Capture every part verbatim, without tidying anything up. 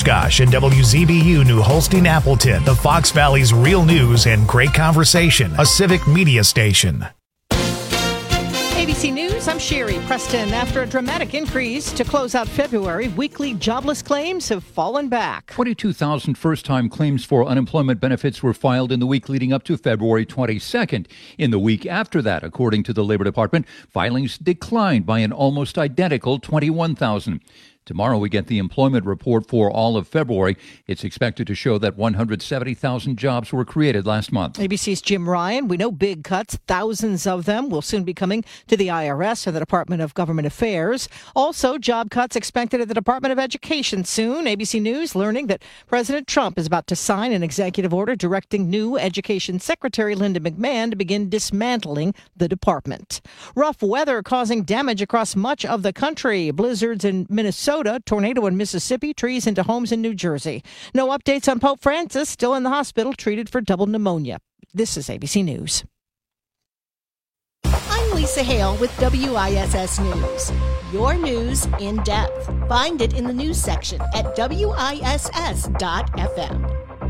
Oshkosh and W Z B U New Holstein Appleton, the Fox Valley's real news and great conversation, a civic media station. A B C News, I'm Sherry Preston. After a dramatic increase to close out February, weekly jobless claims have fallen back. twenty-two thousand first-time claims for unemployment benefits were filed in the week leading up to February twenty-second. In the week after that, according to the Labor Department, filings declined by an almost identical twenty-one thousand. Tomorrow we get the employment report for all of February. It's expected to show that one hundred seventy thousand jobs were created last month. A B C's Jim Ryan. We know big cuts, thousands of them, will soon be coming to the I R S or the Department of Government Affairs. Also, job cuts expected at the Department of Education soon. A B C News learning that President Trump is about to sign an executive order directing new Education Secretary Linda McMahon to begin dismantling the department. Rough weather causing damage across much of the country. Blizzards in Minnesota. Tornado in Mississippi, trees into homes in New Jersey. No updates on Pope Francis, still in the hospital, treated for double pneumonia. This is A B C News. I'm Lisa Hale with W I S S News. Your news in depth. Find it in the news section at W I S S dot F M.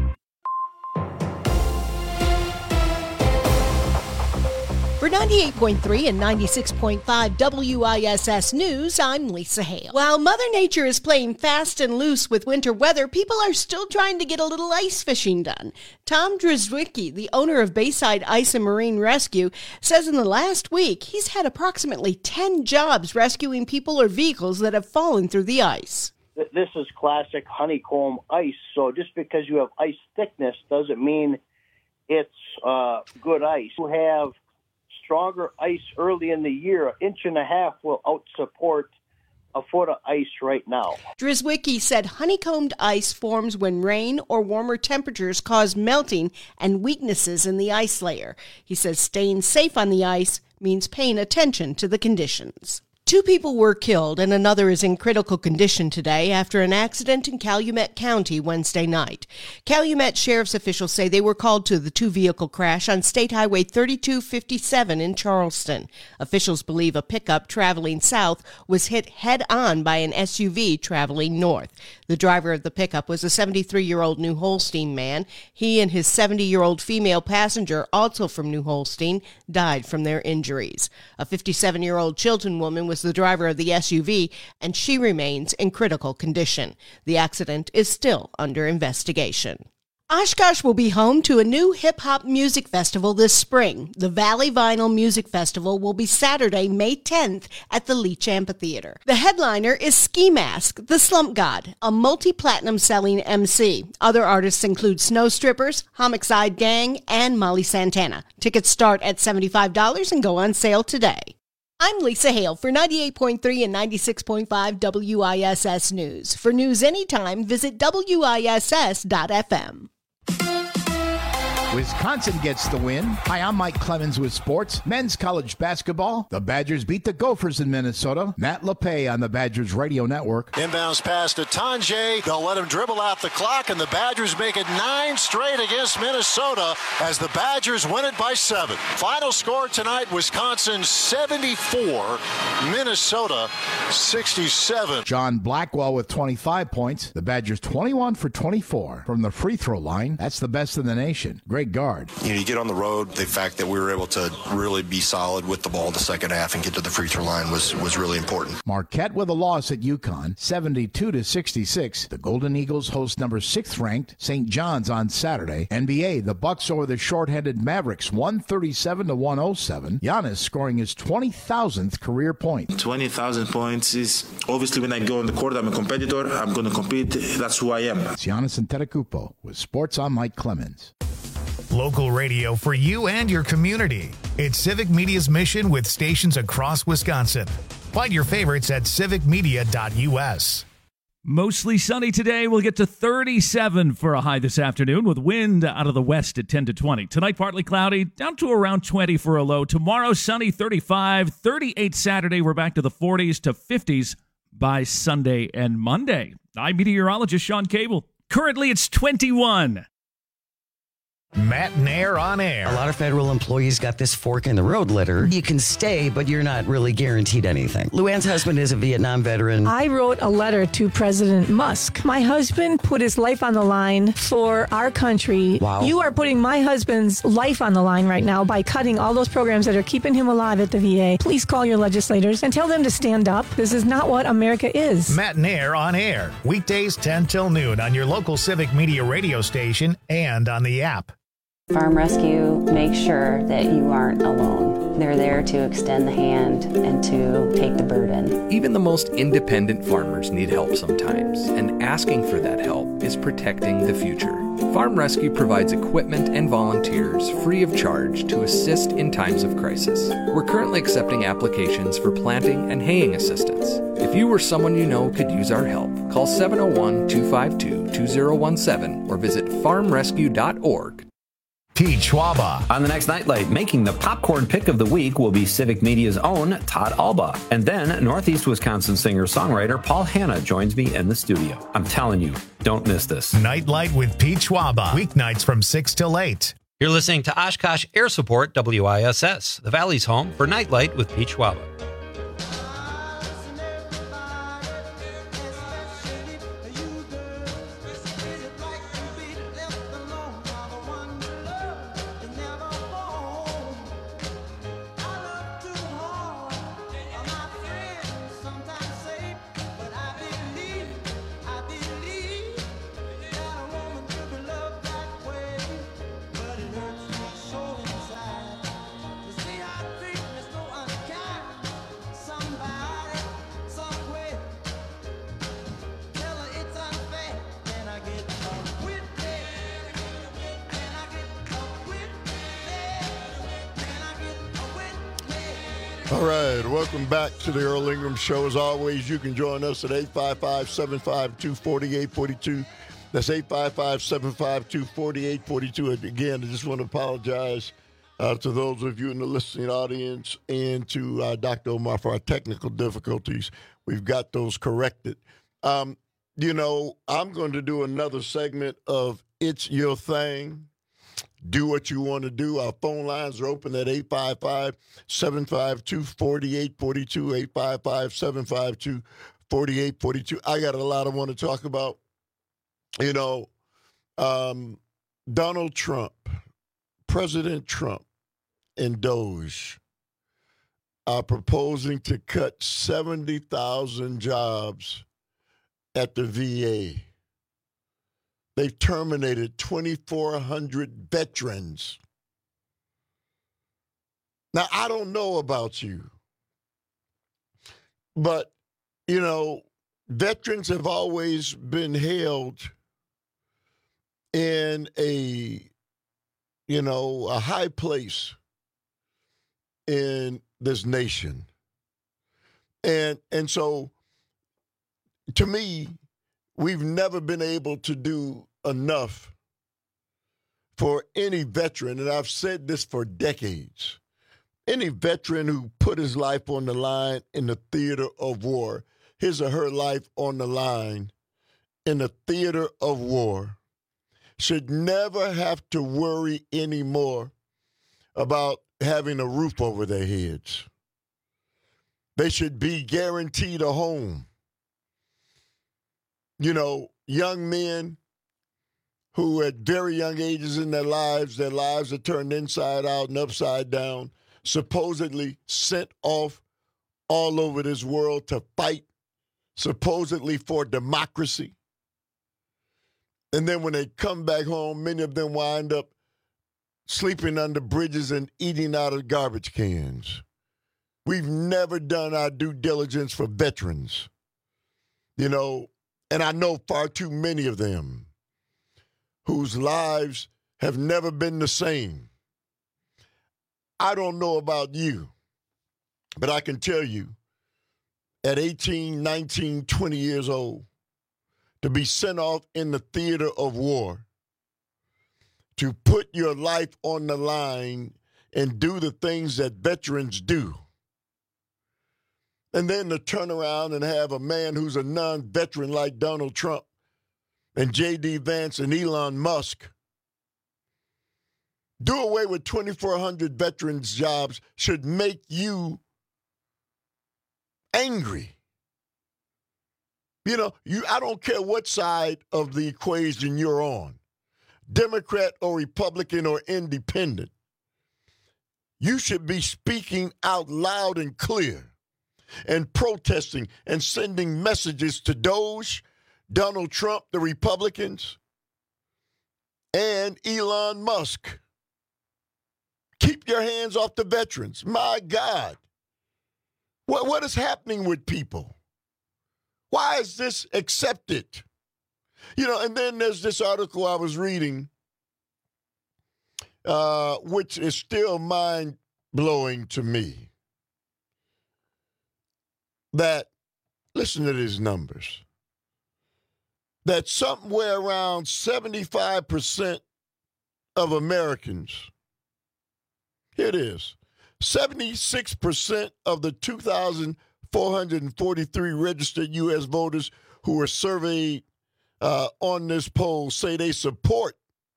For ninety-eight point three and ninety-six point five W I S S News, I'm Lisa Hale. While Mother Nature is playing fast and loose with winter weather, people are still trying to get a little ice fishing done. Tom Drzwicki, the owner of Bayside Ice and Marine Rescue, says in the last week he's had approximately ten jobs rescuing people or vehicles that have fallen through the ice. This is classic honeycomb ice, so just because you have ice thickness doesn't mean it's uh, good ice. You have stronger ice early in the year. An inch and a half will out-support a foot of ice right now. Drzwicki said honeycombed ice forms when rain or warmer temperatures cause melting and weaknesses in the ice layer. He says staying safe on the ice means paying attention to the conditions. Two people were killed and another is in critical condition today after an accident in Calumet County Wednesday night. Calumet sheriff's officials say they were called to the two-vehicle crash on State Highway thirty-two fifty-seven in Charleston. Officials believe a pickup traveling south was hit head-on by an S U V traveling north. The driver of the pickup was a seventy-three-year-old New Holstein man. He and his seventy-year-old female passenger, also from New Holstein, died from their injuries. A fifty-seven-year-old Chilton woman was the driver of the S U V, and she remains in critical condition. The accident is still under investigation. Oshkosh will be home to a new hip-hop music festival this spring. The Valley Vinyl Music Festival will be Saturday, May tenth at the Leach Amphitheater. The headliner is Ski Mask, the Slump God, a multi-platinum selling M C. Other artists include Snow Strippers, Homicide Gang, and Molly Santana. Tickets start at seventy-five dollars and go on sale today. I'm Lisa Hale for ninety-eight point three and ninety-six point five W I S S News. For news anytime, visit W I S S dot F M. Wisconsin gets the win. Hi, I'm Mike Clemens with sports. Men's college basketball. The Badgers beat the Gophers in Minnesota. Matt LePay on the Badgers Radio Network. Inbounds pass to Tanjay. They'll let him dribble out the clock, and the Badgers make it nine straight against Minnesota as the Badgers win it by seven. Final score tonight, Wisconsin seventy-four, Minnesota sixty-seven. John Blackwell with twenty-five points. The Badgers twenty-one for twenty-four from the free throw line. That's the best in the nation. Great guard. You know, you get on the road, the fact that we were able to really be solid with the ball the second half and get to the free throw line was, was really important. Marquette with a loss at UConn, seventy-two to sixty-six. The Golden Eagles host number sixth ranked Saint John's on Saturday. N B A, the Bucks over the shorthanded Mavericks, one thirty-seven to one oh seven. Giannis scoring his twenty thousandth career point. twenty thousand points is obviously when I go on the court, I'm a competitor. I'm going to compete. That's who I am. It's Giannis Antetokounmpo with Sports on Mike Clemens. Local radio for you and your community. It's Civic Media's mission with stations across Wisconsin. Find your favorites at civic media dot U S. Mostly sunny today. We'll get to thirty-seven for a high this afternoon with wind out of the west at ten to twenty. Tonight, partly cloudy, down to around twenty for a low. Tomorrow, sunny, thirty-five, thirty-eight Saturday. We're back to the forties to fifties by Sunday and Monday. I'm meteorologist Sean Cable. Currently, it's twenty-one. Matt Nair on air. A lot of federal employees got this fork in the road letter. You can stay, but you're not really guaranteed anything. Luann's husband is a Vietnam veteran. I wrote a letter to President Musk. My husband put his life on the line for our country. Wow. You are putting my husband's life on the line right now by cutting all those programs that are keeping him alive at the V A. Please call your legislators and tell them to stand up. This is not what America is. Matt Nair on air. Weekdays ten till noon on your local Civic Media radio station and on the app. Farm Rescue makes sure that you aren't alone. They're there to extend the hand and to take the burden. Even the most independent farmers need help sometimes, and asking for that help is protecting the future. Farm Rescue provides equipment and volunteers free of charge to assist in times of crisis. We're currently accepting applications for planting and haying assistance. If you or someone you know could use our help, call seven oh one, two five two, two oh one seven or visit farm rescue dot org. Pete Schwaba. On the next Nightlight, making the popcorn pick of the week will be Civic Media's own Todd Alba. And then Northeast Wisconsin singer-songwriter Paul Hanna joins me in the studio. I'm telling you, don't miss this. Nightlight with Pete Schwaba. Weeknights from six till eight. You're listening to Oshkosh Air Support W I S S, the Valley's home for Nightlight with Pete Schwaba. All right, welcome back to the Earl Ingram Show. As always, you can join us at eight five five, seven five two, four eight four two. That's eight five five, seven five two, four eight four two. Again, I just want to apologize uh, to those of you in the listening audience and to uh, Doctor Omar for our technical difficulties. We've got those corrected. Um, you know, I'm going to do another segment of It's Your Thing. Do what you want to do. Our phone lines are open at eight five five, seven five two, four eight four two, eight five five, seven five two, four eight four two. I got a lot I want to talk about. You know, um, Donald Trump, President Trump, and Doge are proposing to cut seventy thousand jobs at the V A. They've terminated twenty-four hundred veterans. Now, I don't know about you, but, you know, veterans have always been held in a, you know, a high place in this nation. And and so, to me, we've never been able to do enough for any veteran, and I've said this for decades, any veteran who put his life on the line in the theater of war, his or her life on the line in the theater of war, should never have to worry anymore about having a roof over their heads. They should be guaranteed a home. You know, young men who at very young ages in their lives, their lives are turned inside out and upside down, supposedly sent off all over this world to fight, supposedly for democracy. And then when they come back home, many of them wind up sleeping under bridges and eating out of garbage cans. We've never done our due diligence for veterans, you know, and I know far too many of them whose lives have never been the same. I don't know about you, but I can tell you, at eighteen, nineteen, twenty years old, to be sent off in the theater of war, to put your life on the line and do the things that veterans do, and then to turn around and have a man who's a non-veteran like Donald Trump and J D Vance and Elon Musk do away with twenty-four hundred veterans jobs should make you angry. You know, you I don't care what side of the equation you're on, Democrat or Republican or independent. You should be speaking out loud and clear and protesting and sending messages to Doge, Donald Trump, the Republicans, and Elon Musk. Keep your hands off the veterans. My God. What, what is happening with people? Why is this accepted? You know, and then there's this article I was reading, uh, which is still mind-blowing to me. That, listen to these numbers, that somewhere around seventy-five percent of Americans, here it is, seventy-six percent of the two thousand four hundred forty-three registered U S voters who were surveyed uh, on this poll say they support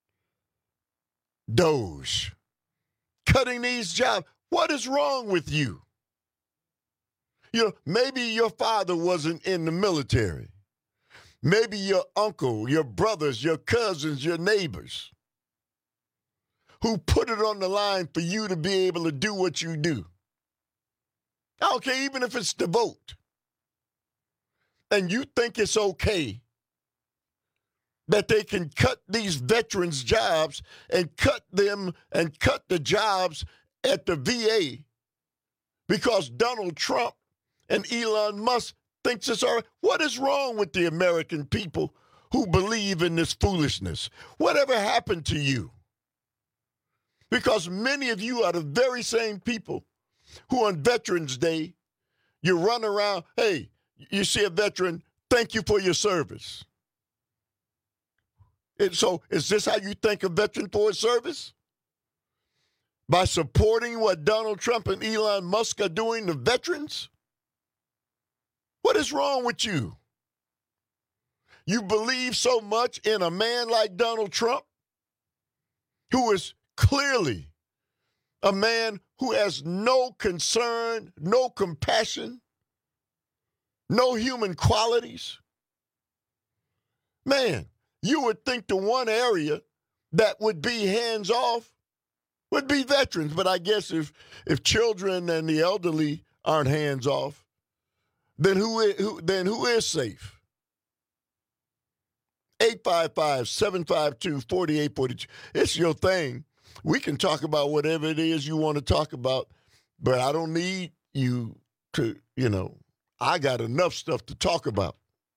Doge cutting these jobs. What is wrong with you? You know, maybe your father wasn't in the military. Maybe your uncle, your brothers, your cousins, your neighbors who put it on the line for you to be able to do what you do. I don't care, even if it's the vote. And you think it's okay that they can cut these veterans' jobs and cut them and cut the jobs at the V A because Donald Trump and Elon Musk thinks it's all right. What is wrong with the American people who believe in this foolishness? Whatever happened to you? Because many of you are the very same people who on Veterans Day, you run around, hey, you see a veteran, thank you for your service. And so is this how you thank a veteran for his service? By supporting what Donald Trump and Elon Musk are doing to veterans? What is wrong with you? You believe so much in a man like Donald Trump, who is clearly a man who has no concern, no compassion, no human qualities. Man, you would think the one area that would be hands off would be veterans. But I guess if if children and the elderly aren't hands off, then who is, who then who is safe? eight five five, seven five two, four eight four two. It's your thing. We can talk about whatever it is you want to talk about, but I don't need you to, you know, I got enough stuff to talk about.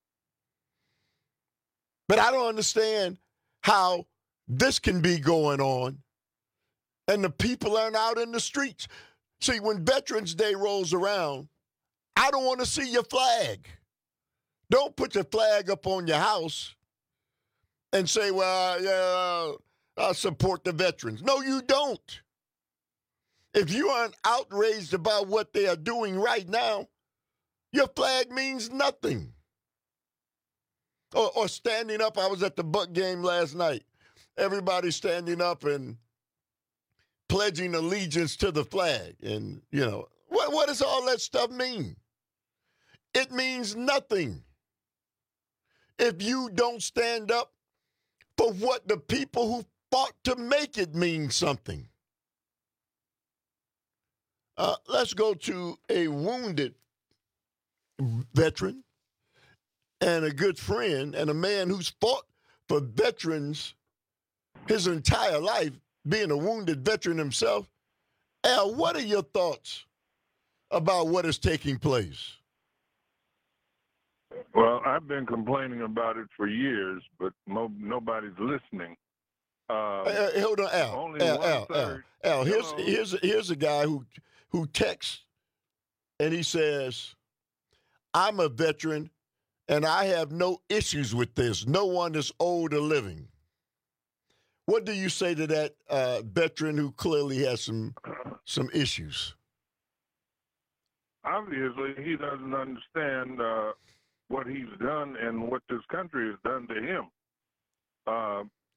But I don't understand how this can be going on and the people aren't out in the streets. See, when Veterans Day rolls around, I don't want to see your flag. Don't put your flag up on your house and say, well, yeah, I support the veterans. No, you don't. If you aren't outraged about what they are doing right now, your flag means nothing. Or, or standing up. I was at the Buck game last night. Everybody standing up and pledging allegiance to the flag. And, you know, what, what does all that stuff mean? It means nothing if you don't stand up for what the people who fought to make it mean something. Uh, let's go to a wounded veteran and a good friend and a man who's fought for veterans his entire life, being a wounded veteran himself. Al, what are your thoughts about what is taking place? Well, I've been complaining about it for years, but no, nobody's listening. Uh, hey, hold on, Al. Only Al, one Al, third. Al, Al. Here's Hello? here's here's a guy who who texts and he says, "I'm a veteran, and I have no issues with this. No one is owed a living." What do you say to that uh, veteran who clearly has some some issues? Obviously, he doesn't understand uh, what he's done and what this country has done to him. Uh,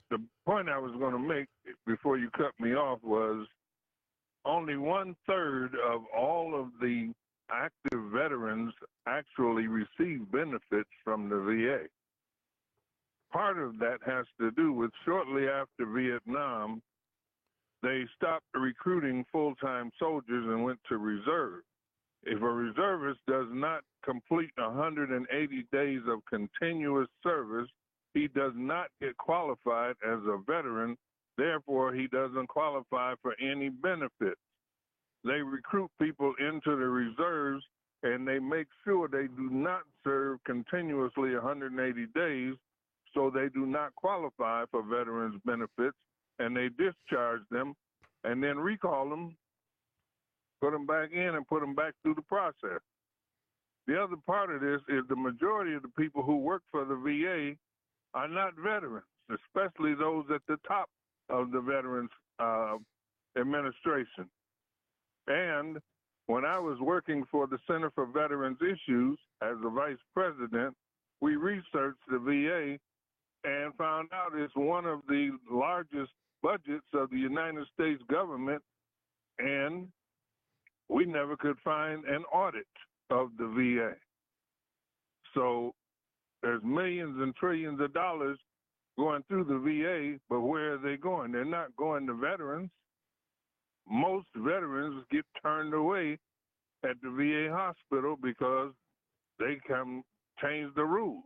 the point I was going to make before you cut me off was only one-third of all of the active veterans actually receive benefits from the V A. Part of that has to do with shortly after Vietnam, they stopped recruiting full-time soldiers and went to reserve. If a reservist does not complete one hundred eighty days of continuous service, he does not get qualified as a veteran. Therefore, he doesn't qualify for any benefits. They recruit people into the reserves, and they make sure they do not serve continuously one hundred eighty days, so they do not qualify for veterans benefits, and they discharge them and then recall them, put them back in, and put them back through the process. The other part of this is the majority of the people who work for the V A are not veterans, especially those at the top of the Veterans uh, Administration. And when I was working for the Center for Veterans Issues as the vice president, we researched the V A and found out it's one of the largest budgets of the United States government, and we never could find an audit of the V A. So there's millions and trillions of dollars going through the V A, but where are they going? They're not going to veterans. Most veterans get turned away at the V A hospital because they can change the rules.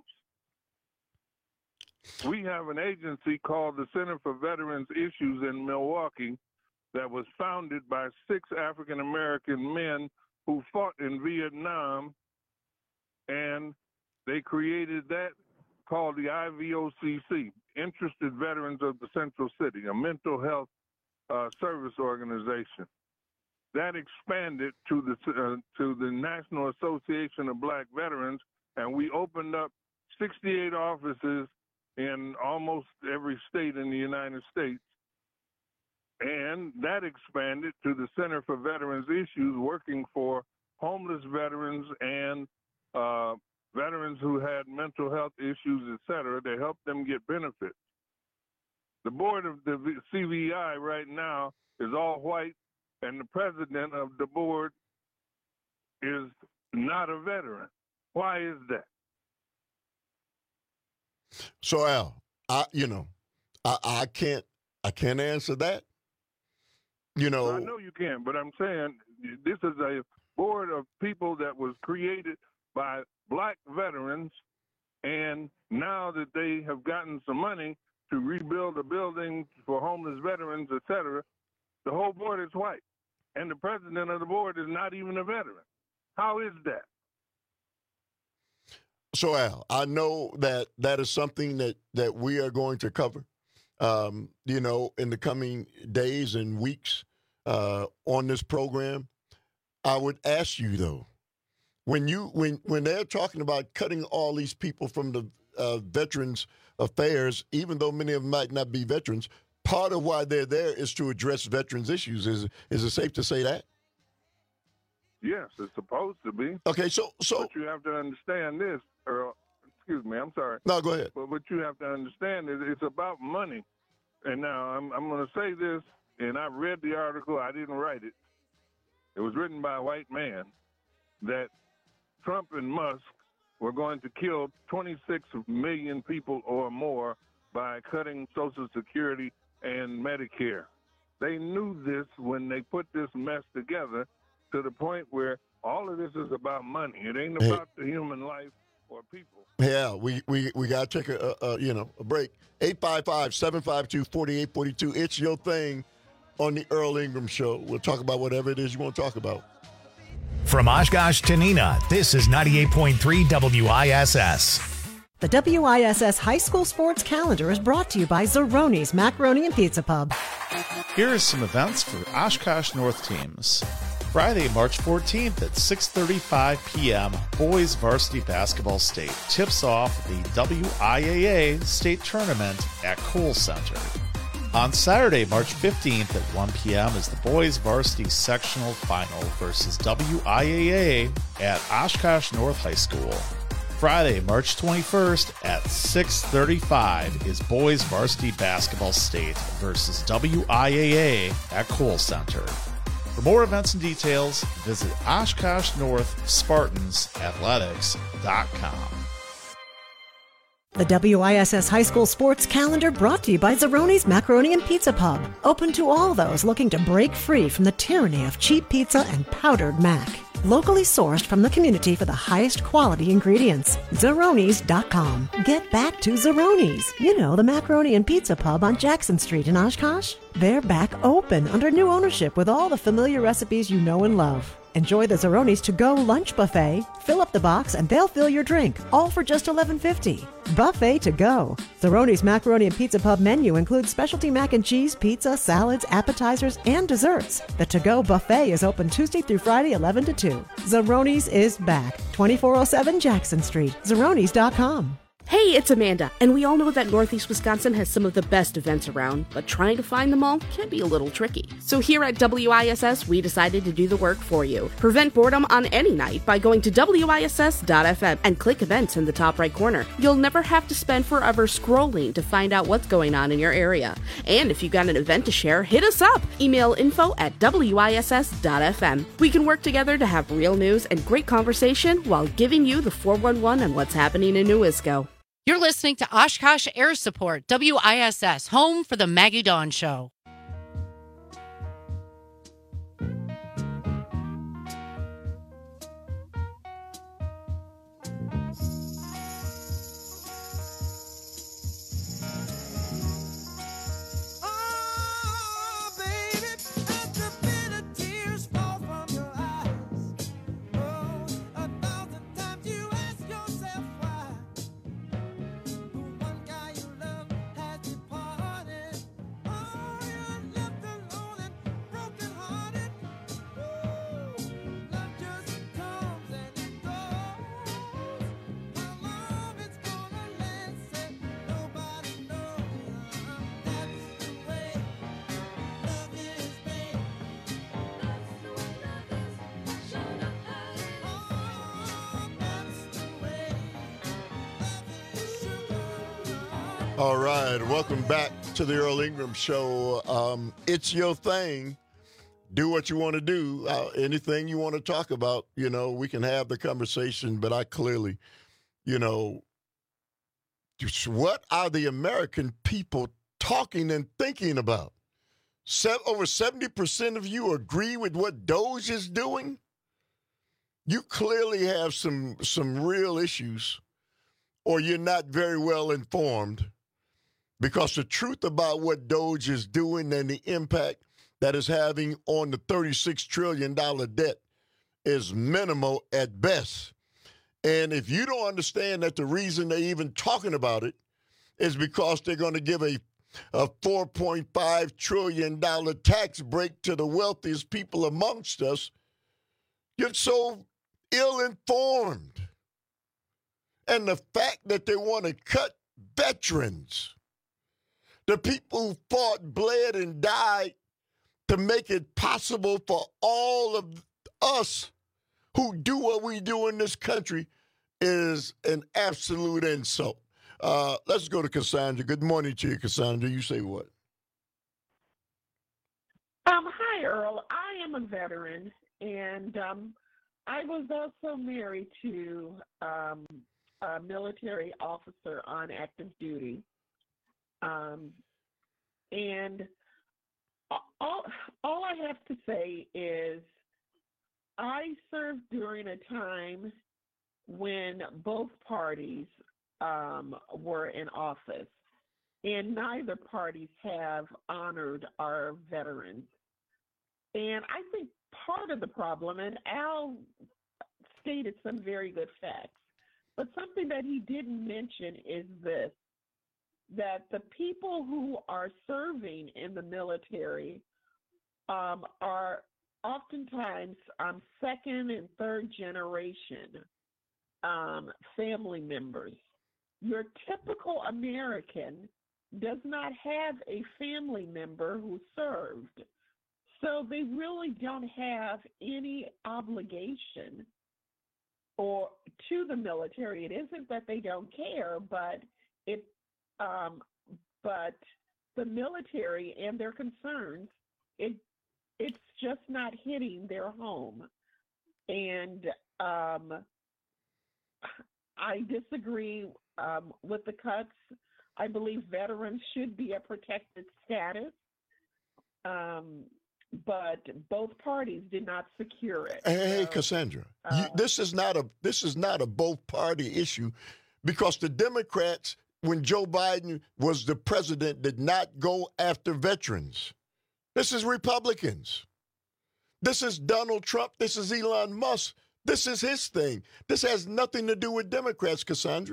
We have an agency called the Center for Veterans Issues in Milwaukee that was founded by six African American men who fought in Vietnam, and they created that called the I V O C C, Interested Veterans of the Central City, a mental health uh, service organization. That expanded to the uh, to the National Association of Black Veterans, and we opened up sixty-eight offices in almost every state in the United States. And that expanded to the Center for Veterans Issues, working for homeless veterans and uh, veterans who had mental health issues, et cetera, to help them get benefits. The board of the C V I right now is all white, and the president of the board is not a veteran. Why is that? So Al, I you know, I, I can't I can't answer that. You know, I know you can, but I'm saying this is a board of people that was created by black veterans, and now that they have gotten some money to rebuild a building for homeless veterans, et cetera, the whole board is white, and the president of the board is not even a veteran. How is that? So Al, I know that that is something that, that we are going to cover, um, you know, in the coming days and weeks uh, on this program. I would ask you though, when you when when they're talking about cutting all these people from the uh, Veterans Affairs, even though many of them might not be veterans, part of why they're there is to address veterans issues. Is is it safe to say that? Yes, it's supposed to be. Okay, so so but you have to understand this. Or, excuse me, I'm sorry. No, go ahead. But what you have to understand is it's about money. And now I'm I'm going to say this, and I read the article. I didn't write it. It was written by a white man that Trump and Musk were going to kill twenty-six million people or more by cutting Social Security and Medicare. They knew this when they put this mess together, to the point where all of this is about money. It ain't about hey. the human life or people. Yeah, we, we, we got to take a, a, a, you know, a break. eight five five, seven five two, four eight four two. It's your thing on the Earl Ingram Show. We'll talk about whatever it is you want to talk about. From Oshkosh to Neenah, this is ninety-eight point three W I S S. The W I S S High School Sports Calendar is brought to you by Zeroni's Macaroni and Pizza Pub. Here are some events for Oshkosh North teams. Friday, March fourteenth at six thirty-five p.m., Boys Varsity Basketball State tips off the W I A A State Tournament at Kohl Center. On Saturday, March fifteenth at one p.m. is the Boys Varsity Sectional Final versus W I A A at Oshkosh North High School. Friday, March twenty-first at six thirty-five is Boys Varsity Basketball State versus W I A A at Kohl Center. For more events and details, visit Oshkosh North Spartans Athletics dot com. The W I S S High School Sports Calendar brought to you by Zeroni's Macaroni and Pizza Pub. Open to all those looking to break free from the tyranny of cheap pizza and powdered mac. Locally sourced from the community for the highest quality ingredients. Zeronis dot com. Get back to Zeroni's. You know, the Macaroni and Pizza Pub on Jackson Street in Oshkosh. They're back open under new ownership with all the familiar recipes you know and love. Enjoy the Zeroni's to-go lunch buffet. Fill up the box and they'll fill your drink, all for just eleven fifty. Buffet to go. Zeroni's Macaroni and Pizza Pub menu includes specialty mac and cheese, pizza, salads, appetizers, and desserts. The to-go buffet is open Tuesday through Friday, eleven to two. Zeroni's is back. twenty-four oh seven Jackson Street. Zeronis dot com. Hey, it's Amanda, and we all know that Northeast Wisconsin has some of the best events around, but trying to find them all can be a little tricky. So here at W I S S, we decided to do the work for you. Prevent boredom on any night by going to W I S S dot F M and click events in the top right corner. You'll never have to spend forever scrolling to find out what's going on in your area. And if you've got an event to share, hit us up. Email info at W I S S dot F M. We can work together to have real news and great conversation while giving you the four one one on what's happening in New Isco. You're listening to Oshkosh Air Support, W I S S, home for the Maggie Dawn Show. All right, welcome back to the Earl Ingram Show. Um, it's your thing. Do what you want to do. Uh, anything you want to talk about, you know, we can have the conversation, but I clearly, you know, just what are the American people talking and thinking about? Se- over seventy percent of you agree with what Doge is doing? You clearly have some some real issues, or you're not very well informed. Because the truth about what Doge is doing and the impact that is having on the thirty-six trillion dollars debt is minimal at best. And if you don't understand that the reason they're even talking about it is because they're going to give a, a four point five trillion dollars tax break to the wealthiest people amongst us, you're so ill-informed. And the fact that they want to cut veterans, the people who fought, bled, and died to make it possible for all of us who do what we do in this country, is an absolute insult. Uh, let's go to Cassandra. Good morning to you, Cassandra. You say what? Um, hi, Earl. I am a veteran, and um, I was also married to um, a military officer on active duty. Um, and all, all I have to say is I served during a time when both parties um, were in office, and neither parties have honored our veterans. And I think part of the problem, and Al stated some very good facts, but something that he didn't mention is this, that the people who are serving in the military um, are oftentimes um, second and third generation um, family members. Your typical American does not have a family member who served, so they really don't have any obligation or to the military. It isn't that they don't care, but it, um, but the military and their concerns, it, it's just not hitting their home. And um, I disagree um, with the cuts. I believe veterans should be a protected status, um, but both parties did not secure it. Hey, so, Cassandra, uh, you, this is not a this is not a both party issue, because the Democrats, when Joe Biden was the president, did not go after veterans. This is Republicans. This is Donald Trump. This is Elon Musk. This is his thing. This has nothing to do with Democrats, Cassandra.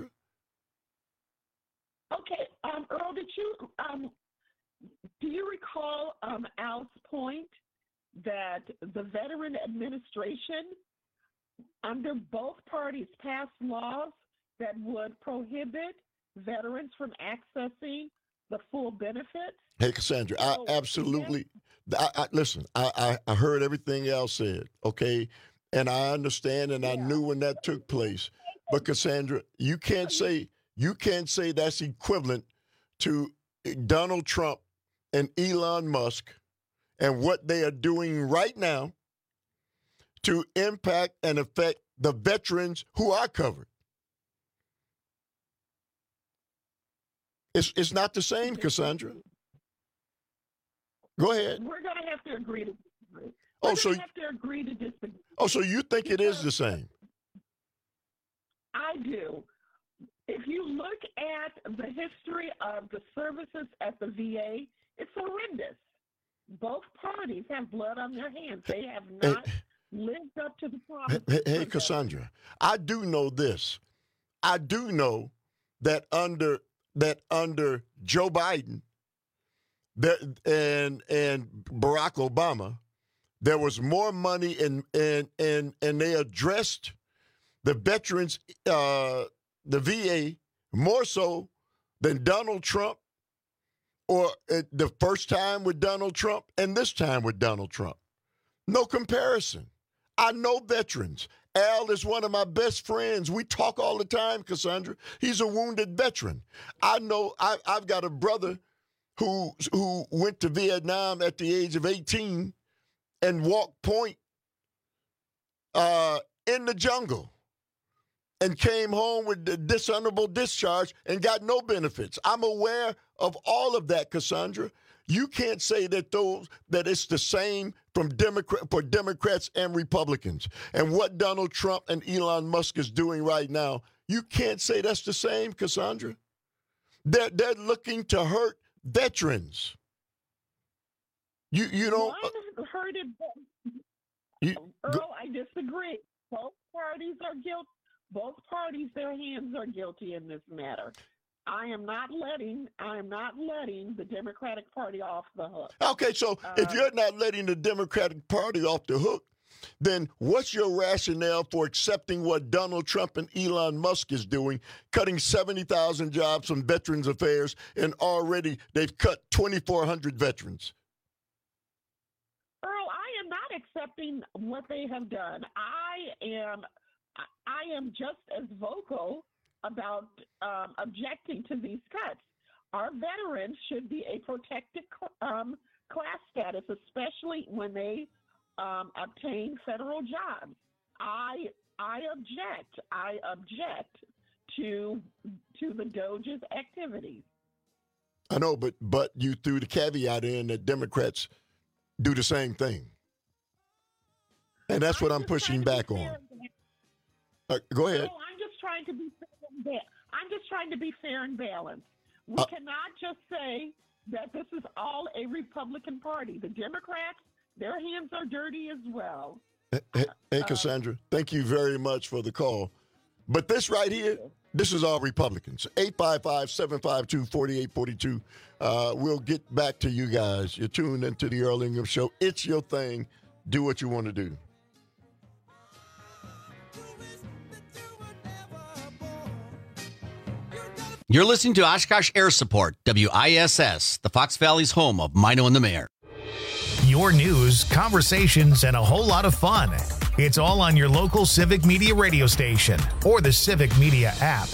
Okay, um, Earl, did you um, do you recall um, Al's point that the Veteran Administration, under both parties, passed laws that would prohibit veterans from accessing the full benefits? Hey, Cassandra, I absolutely, I, I, listen, I, I, I heard everything Al said, okay? And I understand, and I knew when that took place. But, Cassandra, you can't say, you can't say that's equivalent to Donald Trump and Elon Musk and what they are doing right now to impact and affect the veterans who are covered. It's it's not the same, Cassandra. Go ahead. We're going to have to agree to disagree. Oh, We're so going to have to agree to disagree. Oh, so you think it is the same? I do. If you look at the history of the services at the V A, it's horrendous. Both parties have blood on their hands. They have not hey, lived up to the promise. Hey, hey Cassandra, I do know this. I do know that under that under Joe Biden that, and and Barack Obama, there was more money, and and and and they addressed the veterans, uh, the V A, more so than Donald Trump, or uh, the first time with Donald Trump and this time with Donald Trump. No comparison. I know veterans. Al is one of my best friends. We talk all the time, Cassandra. He's a wounded veteran. I know I, I've got a brother who who went to Vietnam at the age of eighteen and walked point uh, in the jungle and came home with the dishonorable discharge and got no benefits. I'm aware of all of that, Cassandra. You can't say that those that it's the same from Democrat for Democrats and Republicans. And what Donald Trump and Elon Musk is doing right now, you can't say that's the same, Cassandra. They're they're looking to hurt veterans. You you know. One hurted. You, Earl, go, I disagree. Both parties are guilty. Both parties, their hands are guilty in this matter. I am not letting I am not letting the Democratic Party off the hook. Okay, so uh, if you're not letting the Democratic Party off the hook, then what's your rationale for accepting what Donald Trump and Elon Musk is doing, cutting seventy thousand jobs from Veterans Affairs, and already they've cut twenty-four hundred veterans? Earl, I am not accepting what they have done. I am I am just as vocal about um, objecting to these cuts. Our veterans should be a protected um, class status, especially when they um, obtain federal jobs. I I object. I object to to the Doge's activities. I know, but but you threw the caveat in that Democrats do the same thing, and that's what I'm pushing back on. Uh, go ahead. No, I'm just trying to be fair and ba- I'm just trying to be fair and balanced. We uh, cannot just say that this is all a Republican Party. The Democrats, their hands are dirty as well. Hey, hey Cassandra, uh, thank you very much for the call. But this right here, this is all Republicans. eight five five, seven five two, four eight four two. Uh, we'll get back to you guys. You're tuned into the Earl Ingram Show. It's your thing. Do what you want to do. You're listening to Oshkosh Air Support, W I S S, the Fox Valley's home of Mino and the Mayor. Your news, conversations, and a whole lot of fun. It's all on your local Civic Media radio station or the Civic Media app.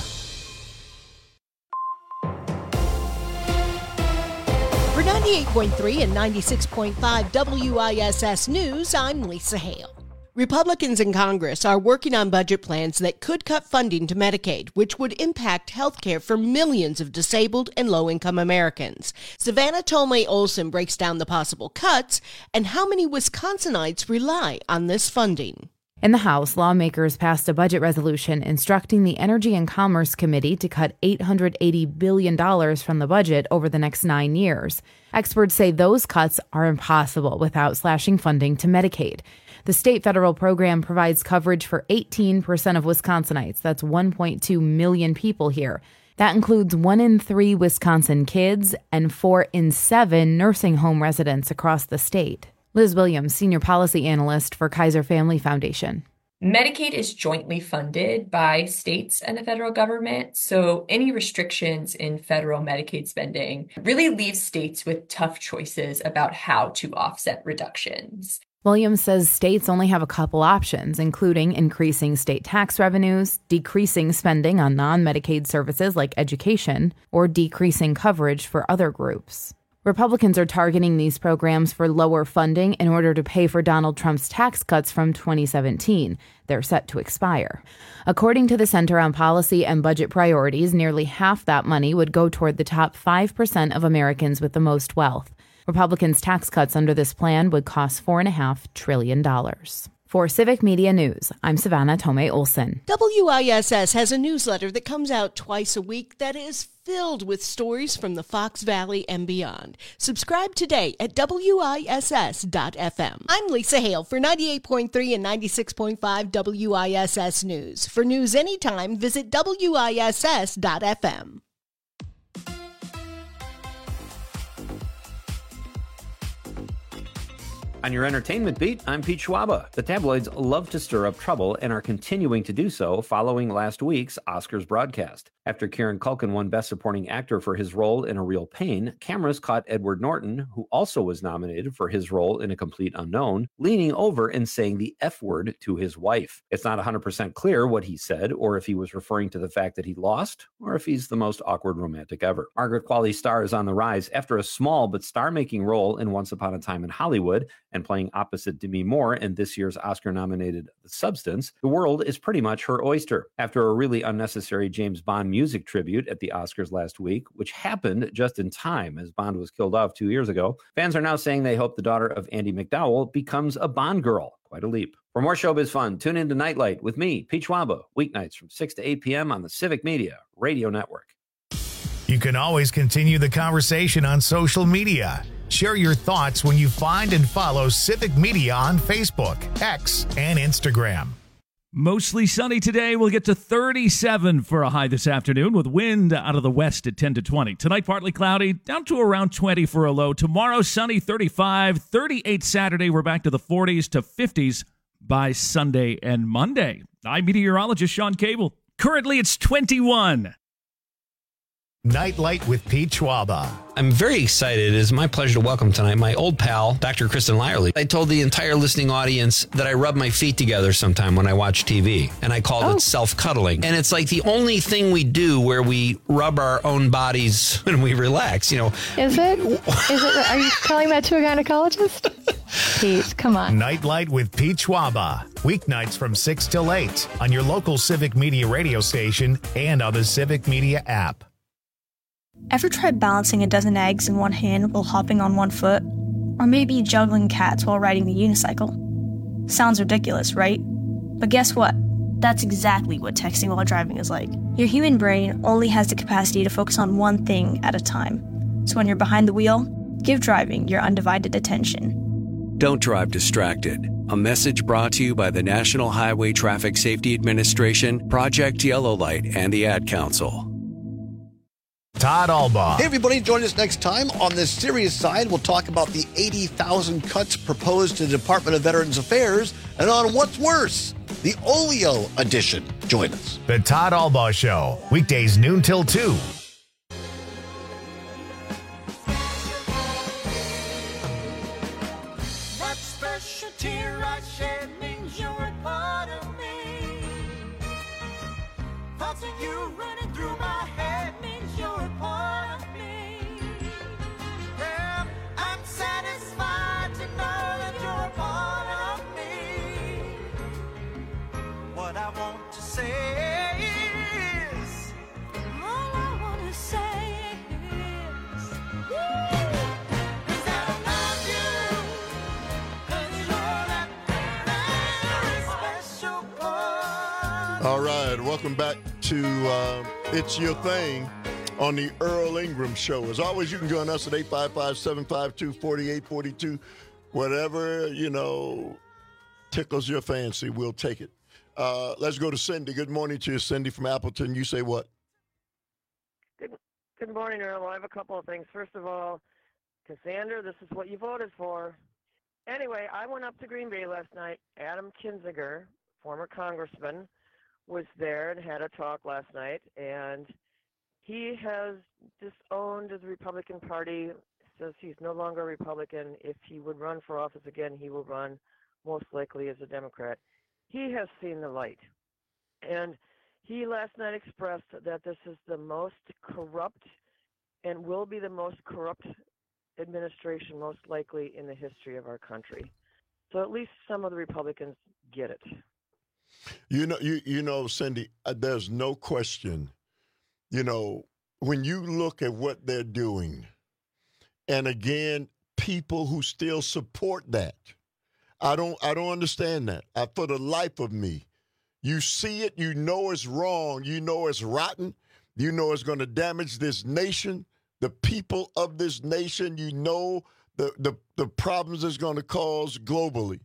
For ninety-eight point three and ninety-six point five W I S S News, I'm Lisa Hale. Republicans in Congress are working on budget plans that could cut funding to Medicaid, which would impact health care for millions of disabled and low-income Americans. Savannah Tomei Olson breaks down the possible cuts and how many Wisconsinites rely on this funding. In the House, lawmakers passed a budget resolution instructing the Energy and Commerce Committee to cut eight hundred eighty billion dollars from the budget over the next nine years. Experts say those cuts are impossible without slashing funding to Medicaid. The state federal program provides coverage for eighteen percent of Wisconsinites. That's one point two million people here. That includes one in three Wisconsin kids and four in seven nursing home residents across the state. Liz Williams, Senior Policy Analyst for Kaiser Family Foundation. Medicaid is jointly funded by states and the federal government, so any restrictions in federal Medicaid spending really leaves states with tough choices about how to offset reductions. Williams says states only have a couple options, including increasing state tax revenues, decreasing spending on non-Medicaid services like education, or decreasing coverage for other groups. Republicans are targeting these programs for lower funding in order to pay for Donald Trump's tax cuts from twenty seventeen. They're set to expire. According to the Center on Policy and Budget Priorities, nearly half that money would go toward the top five percent of Americans with the most wealth. Republicans' tax cuts under this plan would cost four point five trillion dollars. For Civic Media News, I'm Savannah Tomei Olson. W I S S has a newsletter that comes out twice a week that is filled with stories from the Fox Valley and beyond. Subscribe today at W I S S dot F M. I'm Lisa Hale for ninety-eight point three and ninety-six point five W I S S News. For news anytime, visit W I S S dot F M. On your entertainment beat, I'm Pete Schwaba. The tabloids love to stir up trouble and are continuing to do so following last week's Oscars broadcast. After Kieran Culkin won Best Supporting Actor for his role in A Real Pain, cameras caught Edward Norton, who also was nominated for his role in A Complete Unknown, leaning over and saying the F word to his wife. It's not one hundred percent clear what he said, or if he was referring to the fact that he lost, or if he's the most awkward romantic ever. Margaret Qualley's star is on the rise after a small but star-making role in Once Upon a Time in Hollywood, and playing opposite Demi Moore in this year's Oscar-nominated The Substance. The world is pretty much her oyster. After a really unnecessary James Bond music tribute at the Oscars last week, which happened just in time as Bond was killed off two years ago, fans are now saying they hope the daughter of Andy McDowell becomes a Bond girl. Quite a leap. For more showbiz fun, tune in to Nightlight with me, Pete Schwaba, weeknights from six to eight p.m. on the Civic Media Radio Network. You can always continue the conversation on social media. Share your thoughts when you find and follow Civic Media on Facebook, X, and Instagram. Mostly sunny today. We'll get to thirty-seven for a high this afternoon with wind out of the west at ten to twenty. Tonight, partly cloudy, down to around twenty for a low. Tomorrow, sunny, thirty-five, thirty-eight Saturday. We're back to the forties to fifties by Sunday and Monday. I'm meteorologist Sean Cable. Currently, it's twenty-one. Nightlight with Pete Schwaba. I'm very excited. It is my pleasure to welcome tonight my old pal, Doctor Kristen Lyerly. I told the entire listening audience that I rub my feet together sometime when I watch T V, and I called oh. it self-cuddling. And it's like the only thing we do where we rub our own bodies when we relax, you know. Is it? Is it? Are you telling that to a gynecologist? Pete, come on. Nightlight with Pete Schwaba. Weeknights from six till eight on your local Civic Media radio station and on the Civic Media app. Ever tried balancing a dozen eggs in one hand while hopping on one foot? Or maybe juggling cats while riding the unicycle? Sounds ridiculous, right? But guess what? That's exactly what texting while driving is like. Your human brain only has the capacity to focus on one thing at a time. So when you're behind the wheel, give driving your undivided attention. Don't drive distracted. A message brought to you by the National Highway Traffic Safety Administration, Project Yellow Light, and the Ad Council. Todd Albaugh. Hey, everybody, join us next time. On the serious side, we'll talk about the eighty thousand cuts proposed to the Department of Veterans Affairs, and on what's worse, the Olio edition. Join us. The Todd Albaugh Show, weekdays noon till two. That special tear I shed means you're you running through my head means you're a part of me. Yeah, I'm satisfied to know that you're a part of me. What I want to say is, all I want to say is, is that I love you, 'cause you're that very special part. All right, welcome back to uh, It's Your Thing on the Earl Ingram Show. As always, you can join us at eight five five, seven five two, four eight four two. Whatever, you know, tickles your fancy, we'll take it. Uh, let's go to Cindy. Good morning to you, Cindy from Appleton. You say what? Good, good morning, Earl. I have a couple of things. First of all, Cassandra, this is what you voted for. Anyway, I went up to Green Bay last night. Adam Kinzinger, former congressman, was there and had a talk last night, and he has disowned the Republican Party, says he's no longer a Republican. If he would run for office again, he will run most likely as a Democrat. He has seen the light. And he last night expressed that this is the most corrupt and will be the most corrupt administration most likely in the history of our country. So at least some of the Republicans get it. You know, you you know, Cindy, uh, there's no question, you know, when you look at what they're doing, and again, people who still support that, I don't I don't understand that. I, for the life of me, you see it, you know it's wrong, you know it's rotten, you know it's going to damage this nation, the people of this nation, you know the the, the problems it's going to cause globally.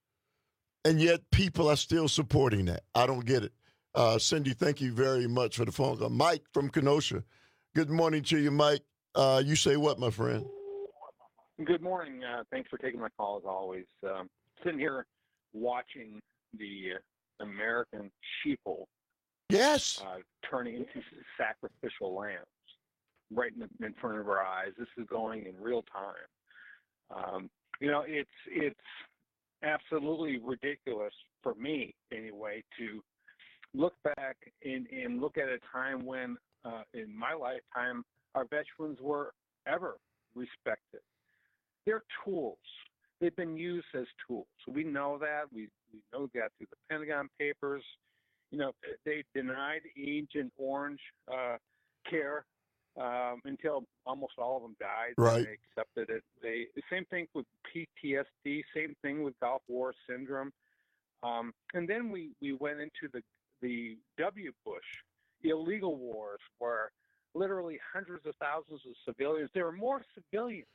And yet people are still supporting that. I don't get it. Uh, Cindy, thank you very much for the phone call. Mike from Kenosha. Good morning to you, Mike. Uh, you say what, my friend? Good morning. Uh, thanks for taking my call, as always. Um, sitting here watching the uh, American sheeple yes. uh, turning into sacrificial lambs right in, the, in front of our eyes. This is going in real time. Um, you know, it's it's absolutely ridiculous for me, anyway, to look back and, and look at a time when, uh, in my lifetime, our veterans were ever respected. They're tools. They've been used as tools. We know that. We, we know that through the Pentagon Papers. You know, they denied Agent Orange uh, care um, until almost all of them died. Right. They accepted it. They same thing with P T S D. Same thing with Gulf War syndrome. Um, and then we, we went into the the W. Bush illegal wars, where literally hundreds of thousands of civilians. There were more civilians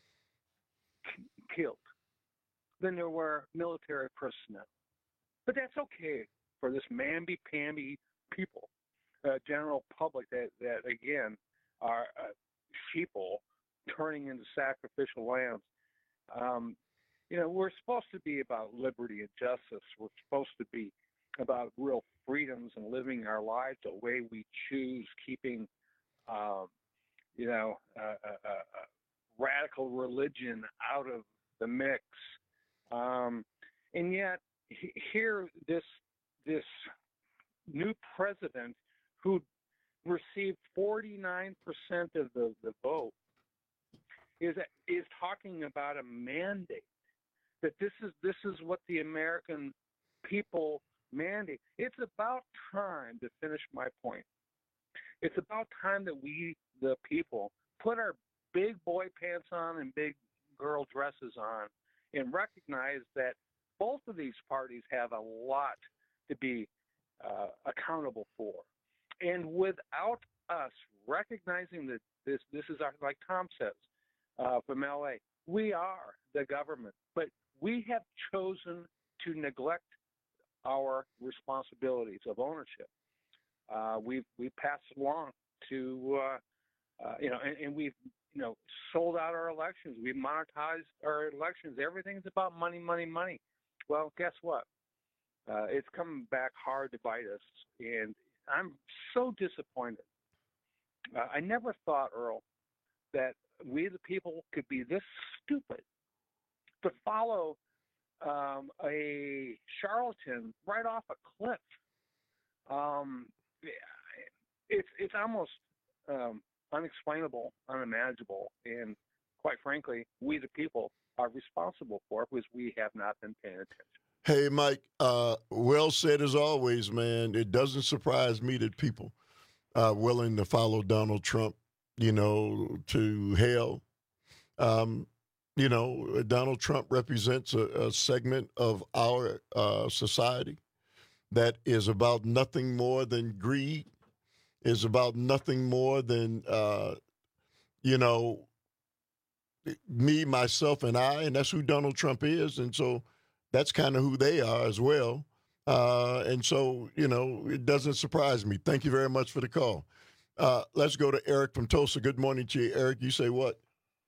k- killed than there were military personnel. But that's okay for this mamby-pamby people, uh, general public that, that again, are uh, sheeple turning into sacrificial lambs. Um, you know, we're supposed to be about liberty and justice. We're supposed to be about real freedoms and living our lives the way we choose, keeping, um, you know, uh, uh, uh, radical religion out of the mix. Um, and yet, he, here, this this new president who received forty-nine percent of the, the vote is is talking about a mandate, that this is this is what the American people mandate. It's about time, to finish my point, it's about time that we, the people, put our big boy pants on and big girl dresses on and recognize that both of these parties have a lot to be uh, accountable for. And without us recognizing that this, this is our, like Tom says uh, from L A, we are the government, but we have chosen to neglect our responsibilities of ownership. Uh, we've we passed along to uh, uh, you know, and, and we've you know sold out our elections. We've monetized our elections. Everything's about money, money, money. Well, guess what? Uh, it's coming back hard to bite us, and I'm so disappointed. Uh, I never thought, Earl, that we the people could be this stupid to follow um, a charlatan right off a cliff. Um, it's it's almost um, unexplainable, unimaginable, and quite frankly, we the people are responsible for it because we have not been paying attention. Hey, Mike, uh, well said as always, man. It doesn't surprise me that people are willing to follow Donald Trump, you know, to hell. Um, you know, Donald Trump represents a, a segment of our uh, society that is about nothing more than greed, is about nothing more than, uh, you know, me, myself, and I, and that's who Donald Trump is. And so that's kind of who they are as well. Uh, and so, you know, it doesn't surprise me. Thank you very much for the call. Uh, let's go to Eric from Tulsa. Good morning to you, Eric. You say what?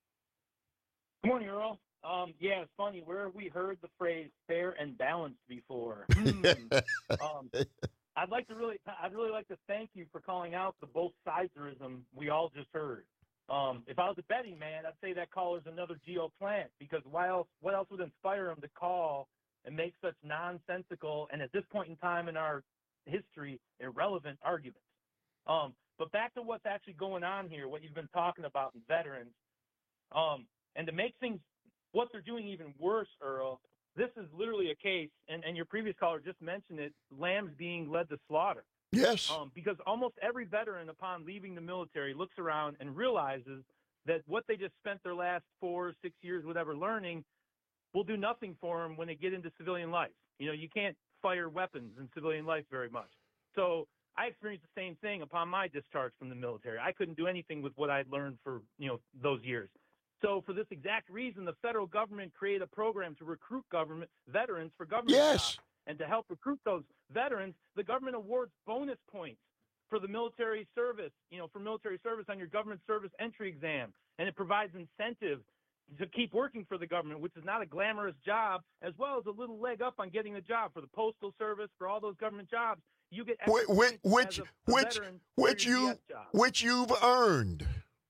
Good morning, Earl. Um, yeah, it's funny. Where have we heard the phrase fair and balanced before? Hmm. um, I'd like to really, I'd really like to thank you for calling out the both siderism we all just heard. Um, if I was a betting man, I'd say that caller's another Geo plant, because why else, what else would inspire him to call and make such nonsensical and at this point in time in our history, irrelevant arguments? Um, but back to what's actually going on here, what you've been talking about in veterans, um, and to make things, what they're doing even worse, Earl, this is literally a case, and, and your previous caller just mentioned it, lambs being led to slaughter. Yes. Um, because almost every veteran, upon leaving the military, looks around and realizes that what they just spent their last four, six years, whatever, learning will do nothing for them when they get into civilian life. You know, you can't fire weapons in civilian life very much. So I experienced the same thing upon my discharge from the military. I couldn't do anything with what I'd learned for, you know, those years. So for this exact reason, the federal government created a program to recruit government veterans for government Yes. jobs. And to help recruit those veterans, the government awards bonus points for the military service, you know, for military service on your government service entry exam. And it provides incentive to keep working for the government, which is not a glamorous job, as well as a little leg up on getting a job for the postal service, for all those government jobs. You get extra Which, points which, as a, a which, veteran for which your you, G S job. which you've earned.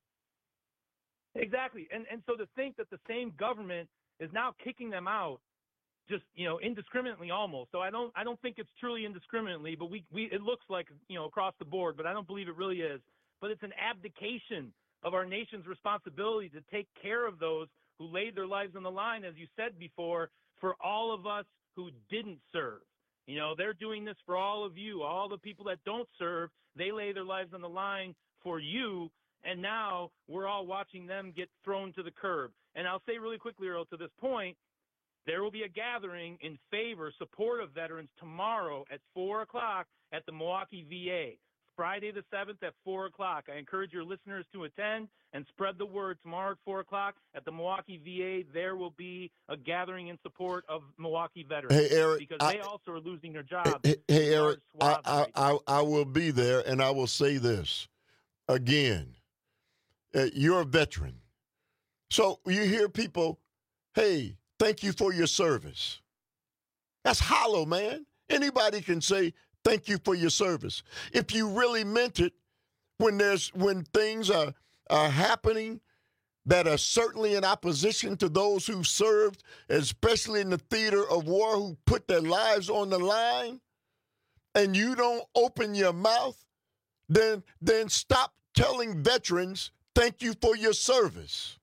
Exactly. And and so to think that the same government is now kicking them out just, you know, indiscriminately almost. So I don't I don't think it's truly indiscriminately, but we, we it looks like, you know, across the board, but I don't believe it really is. But it's an abdication of our nation's responsibility to take care of those who laid their lives on the line, as you said before, for all of us who didn't serve. You know, they're doing this for all of you, all the people that don't serve. They lay their lives on the line for you. And now we're all watching them get thrown to the curb. And I'll say really quickly, Earl, to this point, there will be a gathering in favor, support of veterans tomorrow at four o'clock at the Milwaukee V A. Friday the seventh at four o'clock. I encourage your listeners to attend and spread the word. Tomorrow at four o'clock at the Milwaukee V A, there will be a gathering in support of Milwaukee veterans. Hey, Eric, because I- they also are losing their jobs. Hey, hey, Eric, I, swaths I, right I, I will be there, and I will say this again. Uh, you're a veteran. So you hear people, hey, thank you for your service. That's hollow, man. Anybody can say thank you for your service. If you really meant it, when there's when things are are happening that are certainly in opposition to those who served, especially in the theater of war, who put their lives on the line, and you don't open your mouth, then then stop telling veterans thank you for your service.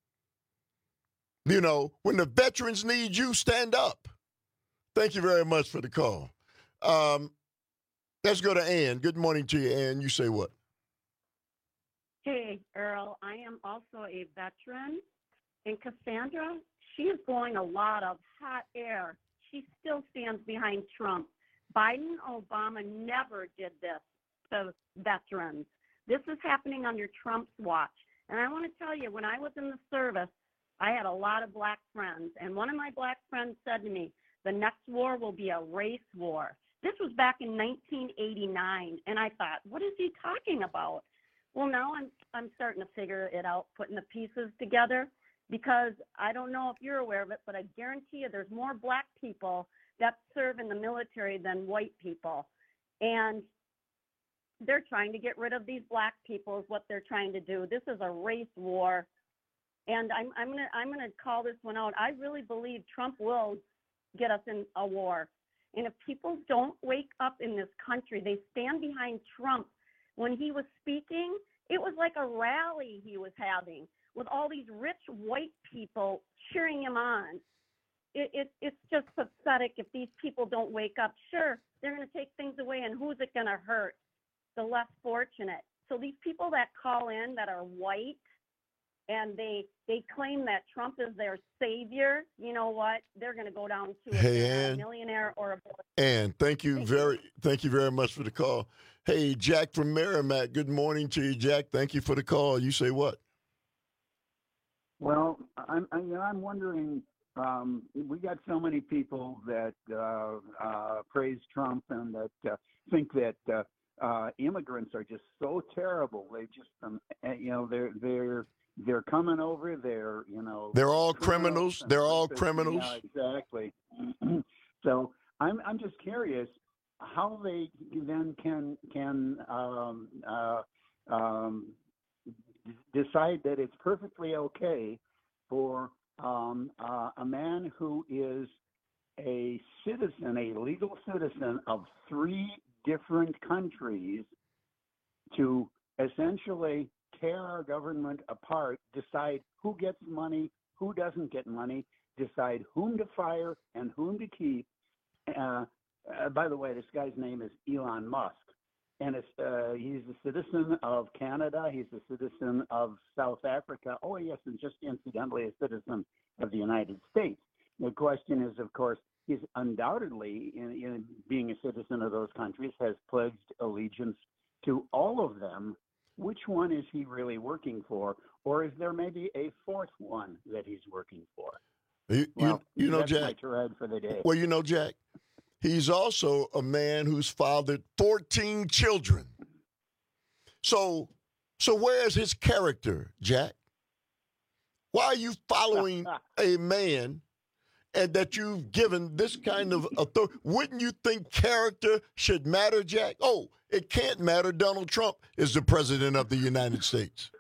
You know, when the veterans need you, stand up. Thank you very much for the call. Um, let's go to Ann. Good morning to you, Ann. You say what? Hey, Earl. I am also a veteran. And Cassandra, she is blowing a lot of hot air. She still stands behind Trump. Biden, Obama never did this to veterans. This is happening under Trump's watch. And I want to tell you, when I was in the service, I had a lot of black friends. And one of my black friends said to me, the next war will be a race war. This was back in nineteen eighty-nine. And I thought, what is he talking about? Well, now I'm, I'm starting to figure it out, putting the pieces together, because I don't know if you're aware of it, but I guarantee you there's more black people that serve in the military than white people. And they're trying to get rid of these black people is what they're trying to do. This is a race war. And I'm I'm gonna I'm gonna call this one out. I really believe Trump will get us in a war. And if people don't wake up in this country, they stand behind Trump, when he was speaking, it was like a rally he was having with all these rich white people cheering him on. It, it, it's just pathetic if these people don't wake up. Sure, they're going to take things away, and who's it going to hurt? The less fortunate. So these people that call in that are white and they they claim that Trump is their savior, you know what? They're going to go down to Hey, a, Ann. a millionaire or a And thank you very, thank you very much for the call. Hey, Jack from Merrimack. Good morning to you, Jack. Thank you for the call. You say what? Well, I'm I, you know, I'm wondering. Um, we got so many people that uh, uh, praise Trump and that uh, think that uh, uh, immigrants are just so terrible. They just, um, you know, they're they're they're coming over. They're you know They're all criminals. and They're all rapists. criminals. Yeah, exactly. So I'm I'm just curious how they then can can um, uh, um, d- decide that it's perfectly okay for um, uh, a man who is a citizen, a legal citizen of three different countries, to essentially tear our government apart, decide who gets money, who doesn't get money, decide whom to fire and whom to keep. Uh, uh, by the way, this guy's name is Elon Musk, and it's, uh, he's a citizen of Canada. He's a citizen of South Africa. Oh, yes, and just incidentally, a citizen of the United States. The question is, of course, he's undoubtedly, in, in being a citizen of those countries, has pledged allegiance to all of them. Which one is he really working for? Or is there maybe a fourth one that he's working for? You, Well, you, you know, that's my Jack. tirade for the day. Well, you know, Jack, he's also a man who's fathered fourteen children. So, so where's his character, Jack? Why are you following a man and that you've given this kind of authority? Wouldn't you think character should matter, Jack? Oh, it can't matter. Donald Trump is the president of the United States.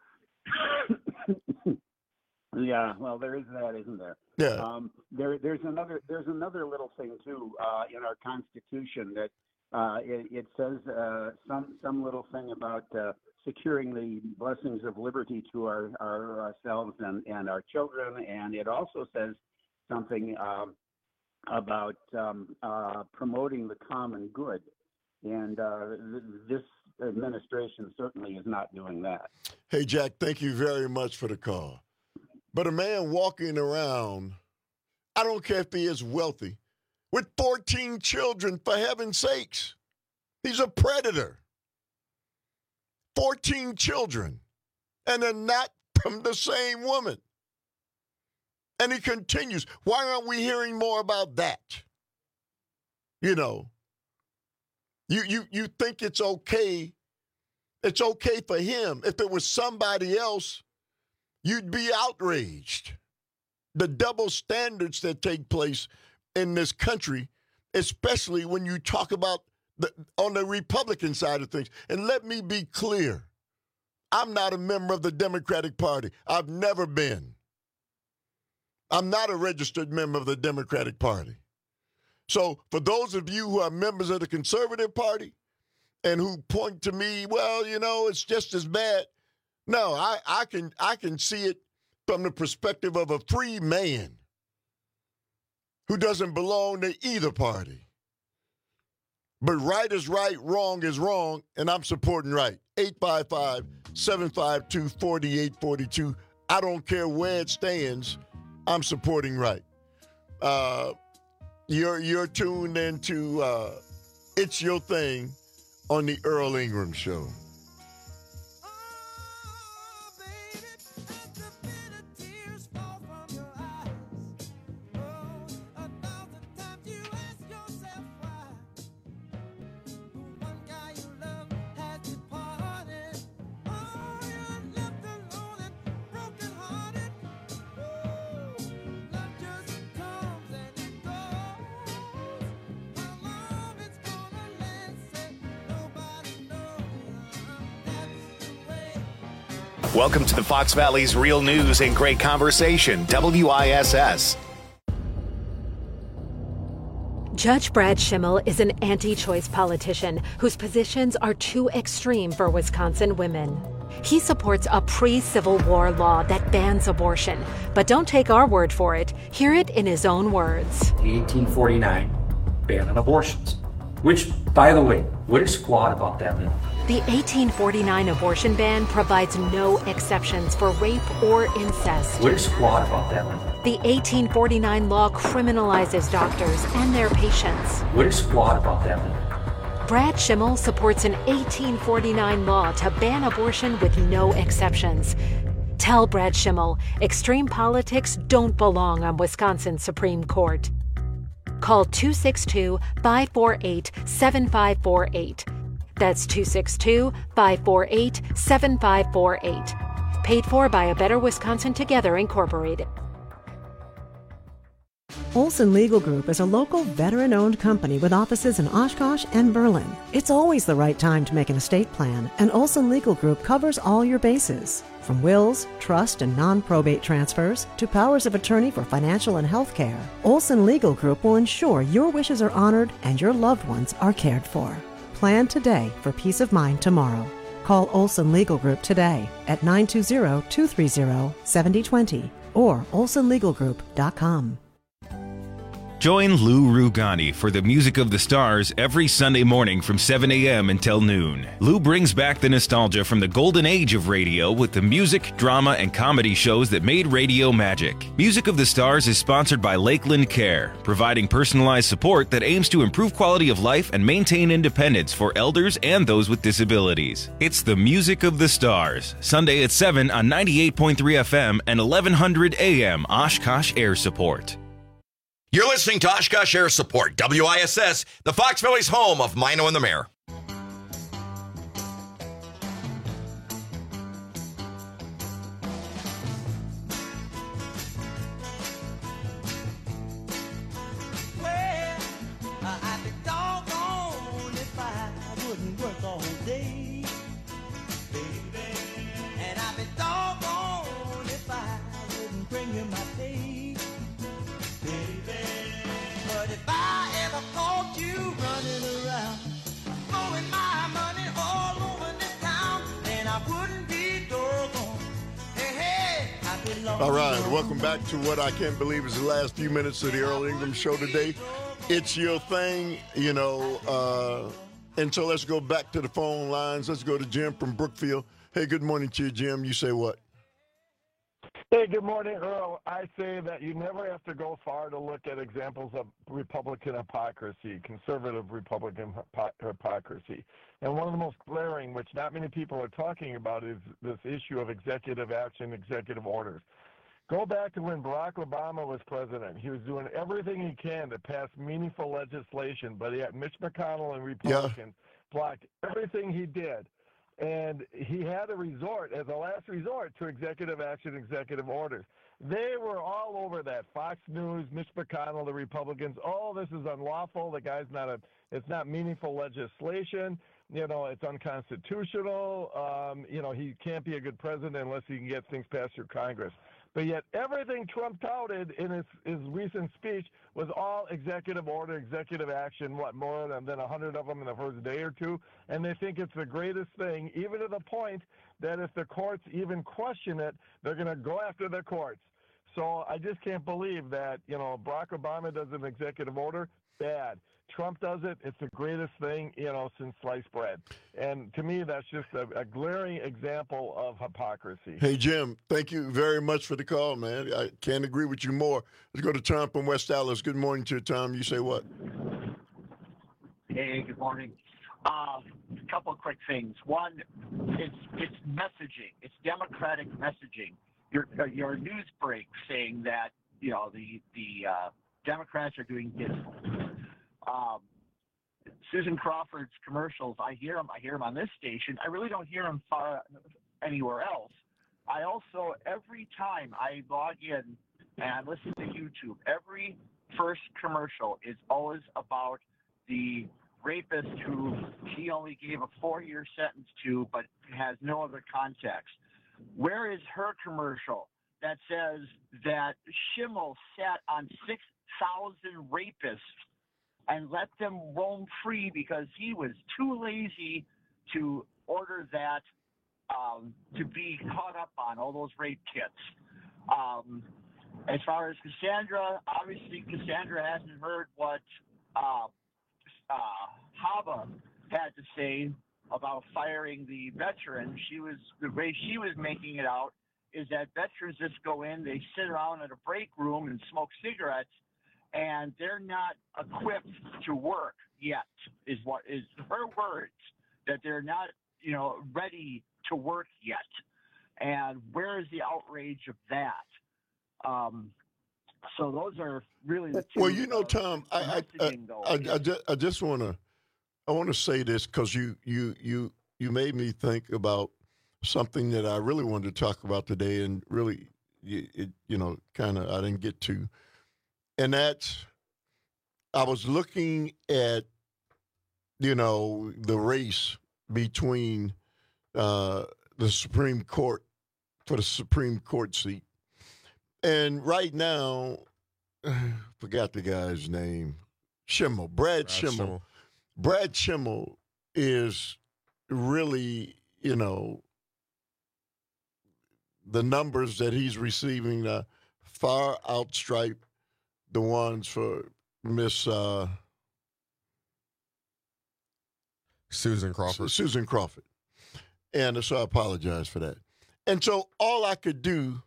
Yeah, well, there is that, isn't there? Yeah. Um, there, there's another, there's another little thing too uh, in our Constitution that uh, it, it says uh, some some little thing about uh, securing the blessings of liberty to our, our ourselves and, and our children, and it also says something um, about um, uh, promoting the common good, and uh, th- this administration certainly is not doing that. Hey, Jack, thank you very much for the call. But a man walking around, I don't care if he is wealthy, with fourteen children, for heaven's sakes, he's a predator. fourteen children, and they're not from the same woman. And he continues. Why aren't we hearing more about that? You know, you you you think it's okay. It's okay for him. If it was somebody else, you'd be outraged. The double standards that take place in this country, especially when you talk about the, on the Republican side of things. And let me be clear. I'm not a member of the Democratic Party. I've never been. I'm not a registered member of the Democratic Party. So for those of you who are members of the Conservative Party and who point to me, well, you know, it's just as bad. No, I, I can I can see it from the perspective of a free man who doesn't belong to either party. But right is right, wrong is wrong, and I'm supporting right. eight five five, seven five two, four eight four two. I don't care where it stands. I'm supporting right. Uh, you're you're tuned into uh, It's Your Thing on the Earl Ingram Show. Welcome to the Fox Valley's Real News and Great Conversation, W I S S. Judge Brad Schimmel is an anti-choice politician whose positions are too extreme for Wisconsin women. He supports a pre-Civil War law that bans abortion. But don't take our word for it. Hear it in his own words. The eighteen forty-nine ban on abortions, which, by the way, what is flawed about that law? The eighteen forty-nine abortion ban provides no exceptions for rape or incest. What is flawed about that law? The eighteen forty-nine law criminalizes doctors and their patients. What is flawed about that law? Brad Schimmel supports an eighteen forty-nine law to ban abortion with no exceptions. Tell Brad Schimmel extreme politics don't belong on Wisconsin's Supreme Court. Call two six two, five four eight, seven five four eight. That's two six two, five four eight, seven five four eight. Paid for by A Better Wisconsin Together, Incorporated. Olson Legal Group is a local veteran-owned company with offices in Oshkosh and Berlin. It's always the right time to make an estate plan, and Olson Legal Group covers all your bases. From wills, trust, and non-probate transfers to powers of attorney for financial and health care, Olson Legal Group will ensure your wishes are honored and your loved ones are cared for. Plan today for peace of mind tomorrow. Call Olson Legal Group today at nine two zero, two three zero, seven zero two zero or olson legal group dot com. Join Lou Rugani for the Music of the Stars every Sunday morning from seven a.m. until noon. Lou brings back the nostalgia from the golden age of radio with the music, drama, and comedy shows that made radio magic. Music of the Stars is sponsored by Lakeland Care, providing personalized support that aims to improve quality of life and maintain independence for elders and those with disabilities. It's the Music of the Stars, Sunday at seven on ninety-eight point three F M and eleven hundred A M Oshkosh Air Support. You're listening to Oshkosh Air Support, W I S S, the Fox Valley's home of Mino and the Mayor. Well, I'd be doggone if I wouldn't work all day, baby. And I'd be doggone if I wouldn't bring you my pay, baby. But if I ever caught you running around, throwing my money all over this town, then I wouldn't be doggone. Hey, hey, I'd be long. All right, welcome back to what I can't believe is the last few minutes of the Earl Ingram Show today. It's your thing, you know, uh, and so let's go back to the phone lines. Let's go to Jim from Brookfield. Hey, good morning to you, Jim. You say what? Hey, good morning, Earl. I say that you never have to go far to look at examples of Republican hypocrisy, conservative Republican hypo- hypocrisy. And one of the most glaring, which not many people are talking about, is this issue of executive action, executive orders. Go back to when Barack Obama was president. He was doing everything he can to pass meaningful legislation, but yet Mitch McConnell and Republicans yeah. blocked everything he did. And he had to resort, as a last resort, to executive action, executive orders. They were all over that. Fox News, Mitch McConnell, the Republicans, oh, this is unlawful. The guy's not a, it's not meaningful legislation. You know, it's unconstitutional. Um, you know, he can't be a good president unless he can get things passed through Congress. But yet everything Trump touted in his, his recent speech was all executive order, executive action, what, more than, than one hundred of them in the first day or two. And they think it's the greatest thing, even to the point that if the courts even question it, they're going to go after the courts. So I just can't believe that, you know, Barack Obama does an executive order, bad. Trump does it, it's the greatest thing, you know, since sliced bread. And to me, that's just a, a glaring example of hypocrisy. Hey, Jim, thank you very much for the call, man. I can't agree with you more. Let's go to Tom from West Dallas. Good morning to you, Tom. You say what? Hey, good morning. Uh, a couple of quick things. One, it's it's messaging. It's democratic messaging. Your your news break saying that, you know, the the uh, Democrats are doing dismal. Um, Susan Crawford's commercials, I hear them. I hear them on this station. I really don't hear them far anywhere else. I also, every time I log in and I listen to YouTube, every first commercial is always about the rapist who she only gave a four-year sentence to, but has no other context. Where is her commercial that says that Schimmel sat on six thousand rapists and let them roam free because he was too lazy to order that um, to be caught up on all those rape kits. Um, as far as Cassandra, obviously Cassandra hasn't heard what uh, uh, Haba had to say about firing the veteran. She was the way she was making it out is that veterans just go in, they sit around in a break room and smoke cigarettes, and they're not equipped to work yet. Is what is her words, that they're not, you know, ready to work yet. And where is the outrage of that? Um, so those are really the two. Well, you know, Tom, I I, I, I, I, just, I just want to I want to say this because you you you you made me think about something that I really wanted to talk about today, and really, it, you know, kind of I didn't get to, and that's I was looking at, you know, the race between uh, the Supreme Court for the Supreme Court seat, and right now, forgot the guy's name, Schimmel, Brad, Brad Schimmel. Schimmel. Brad Schimmel is really, you know, the numbers that he's receiving uh, far outstripe the ones for Miss uh, Susan Crawford. Susan Crawford. And so I apologize for that. And so all I could do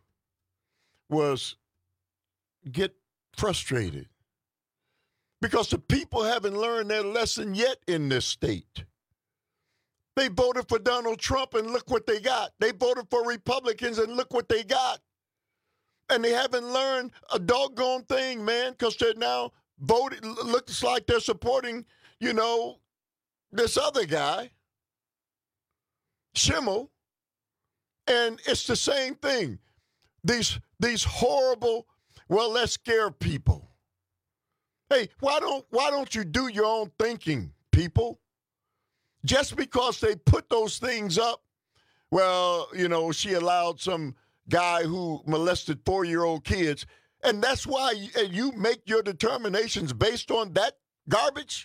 was get frustrated because the people haven't learned their lesson yet in this state. They voted for Donald Trump, and look what they got. They voted for Republicans, and look what they got. And they haven't learned a doggone thing, man, because they're now voted. Looks like they're supporting, you know, this other guy, Schimmel. And it's the same thing. These, these horrible, well, let's scare people. Hey, why don't why don't you do your own thinking, people? Just because they put those things up, well, you know, she allowed some guy who molested four-year-old kids, and that's why you, you make your determinations based on that garbage?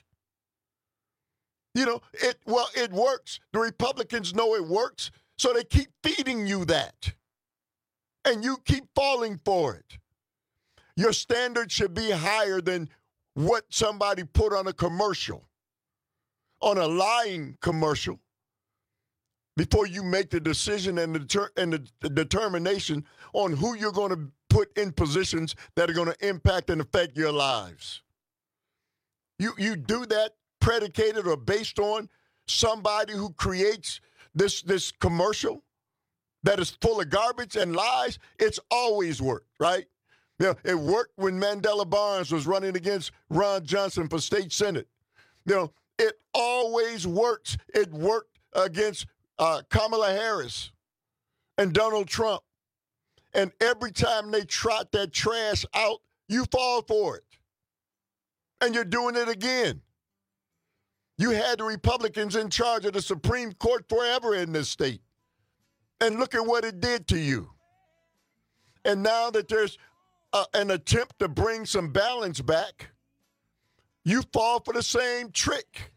You know, it well, it works. The Republicans know it works, so they keep feeding you that, and you keep falling for it. Your standard should be higher than what somebody put on a commercial, on a lying commercial, before you make the decision and the, deter- and the, the determination on who you're going to put in positions that are going to impact and affect your lives. You you do that predicated or based on somebody who creates this this commercial that is full of garbage and lies. It's always worked, right? You know, it worked when Mandela Barnes was running against Ron Johnson for state senate. You know, it always works. It worked against uh, Kamala Harris and Donald Trump. And every time they trot that trash out, you fall for it. And you're doing it again. You had the Republicans in charge of the Supreme Court forever in this state. And look at what it did to you. And now that there's uh, an attempt to bring some balance back, you fall for the same trick.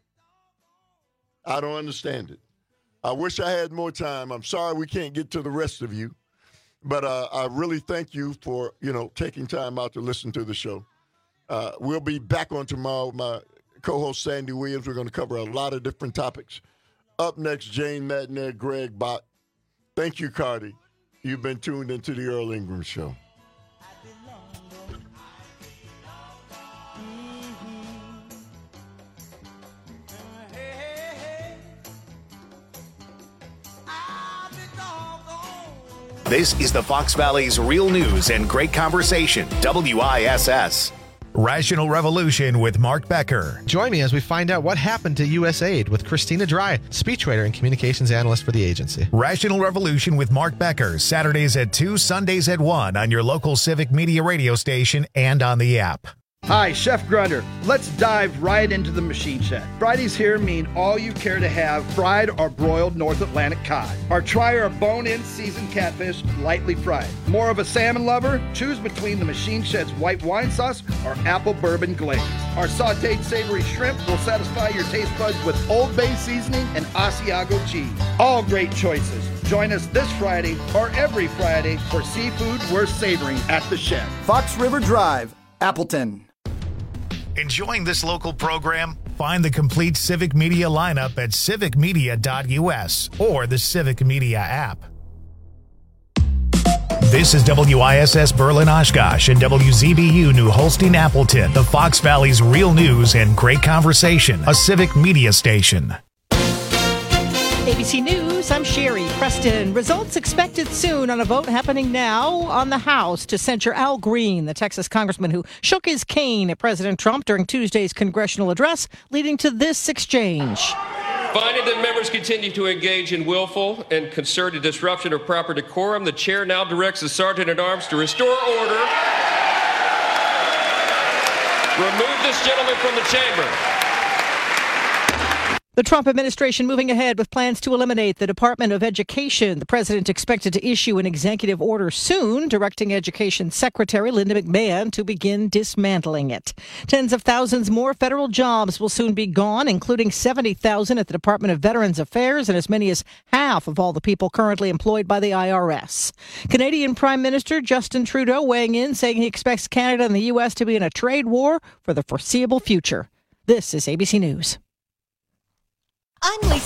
I don't understand it. I wish I had more time. I'm sorry we can't get to the rest of you. But uh, I really thank you for, you know, taking time out to listen to the show. Uh, we'll be back on tomorrow with my co-host Sandy Williams. We're going to cover a lot of different topics. Up next, Jane Madden, Greg Bott. Thank you, Cardi. You've been tuned into the Earl Ingram Show. This is the Fox Valley's real news and great conversation, W I S S. Rational Revolution with Mark Becker. Join me as we find out what happened to U S A I D with Christina Dry, speechwriter and communications analyst for the agency. Rational Revolution with Mark Becker, Saturdays at two, Sundays at one on your local Civic Media radio station and on the app. Hi, Chef Grunder. Let's dive right into the Machine Shed. Fridays here mean all you care to have fried or broiled North Atlantic cod. Or try our bone-in seasoned catfish lightly fried. More of a salmon lover? Choose between the Machine Shed's white wine sauce or apple bourbon glaze. Our sauteed savory shrimp will satisfy your taste buds with Old Bay seasoning and Asiago cheese. All great choices. Join us this Friday or every Friday for seafood worth savoring at the Shed. Fox River Drive, Appleton. Enjoying this local program? Find the complete Civic Media lineup at civic media dot u s or the Civic Media app. This is W I S S Berlin Oshkosh and W Z B U New Holstein Appleton, the Fox Valley's real news and great conversation, a Civic Media station. A B C News, I'm Sherry Preston. Results expected soon on a vote happening now on the House to censure Al Green, the Texas congressman who shook his cane at President Trump during Tuesday's congressional address, leading to this exchange. Finding that members continue to engage in willful and concerted disruption of proper decorum, the chair now directs the sergeant-at-arms to restore order. Remove this gentleman from the chamber. The Trump administration moving ahead with plans to eliminate the Department of Education. The president expected to issue an executive order soon, directing Education Secretary Linda McMahon to begin dismantling it. Tens of thousands more federal jobs will soon be gone, including seventy thousand at the Department of Veterans Affairs and as many as half of all the people currently employed by the I R S. Canadian Prime Minister Justin Trudeau weighing in, saying he expects Canada and the U S to be in a trade war for the foreseeable future. This is A B C News. Unleash